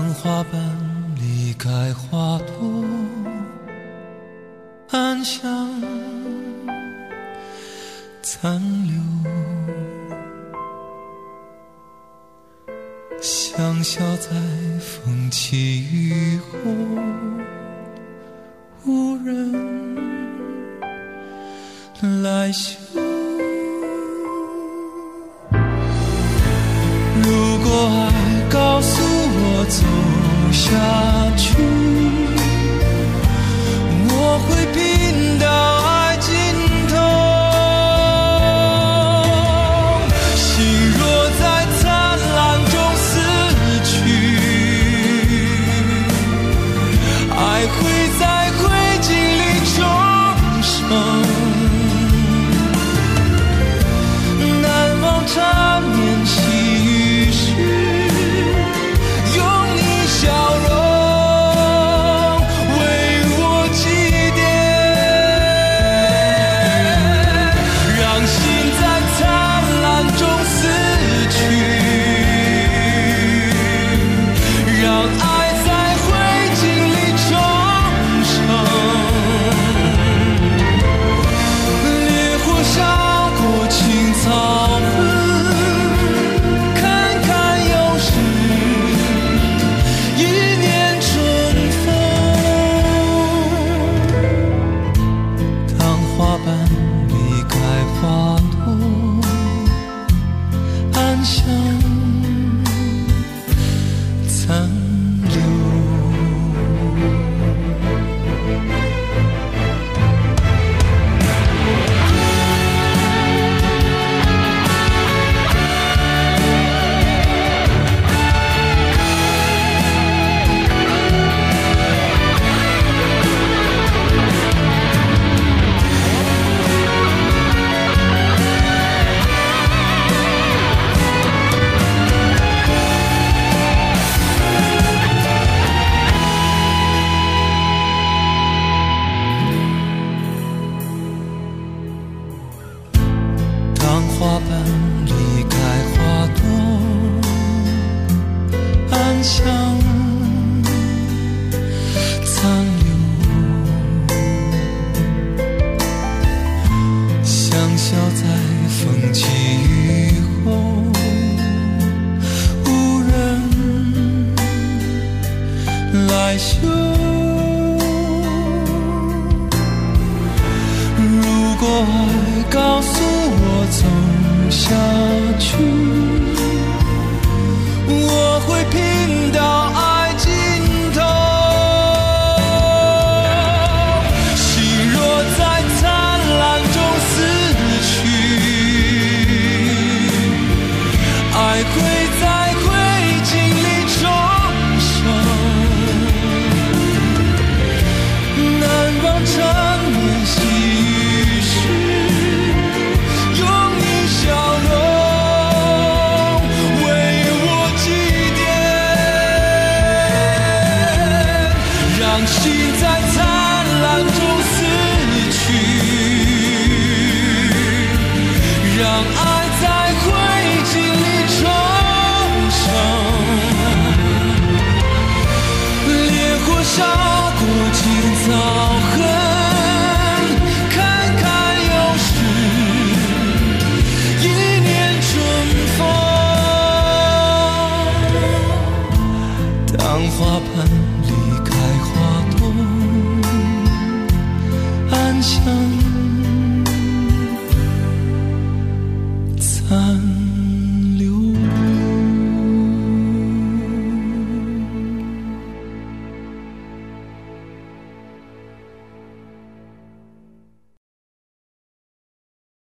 花瓣离开花朵，暗香残留，香消在风起雨后，无人来嗅。如果爱告诉我走下去，我会拼到爱尽头。心若在灿烂中死去，爱会在灰烬里重生。难忘缠绵细雨时，有你笑容为我祭奠，让心在灿烂中死去，让爱在灰烬里重生。烈火烧过青草痕，看看又是一年春风。当花瓣离开花朵，暗香残留。当花瓣离开花朵，暗香残留，香消在风起雨后，无人来嗅。如果爱告诉我走下去，我会拼到爱尽头。心若在灿烂中死去，爱会在灰烬里重生。难忘缠绵细雨时，有你笑容为我祭奠，让心在灿烂中死去，让爱在灰烬里重生。烈火烧过青草痕，看看又是一年春风。当花瓣离开花朵，暗香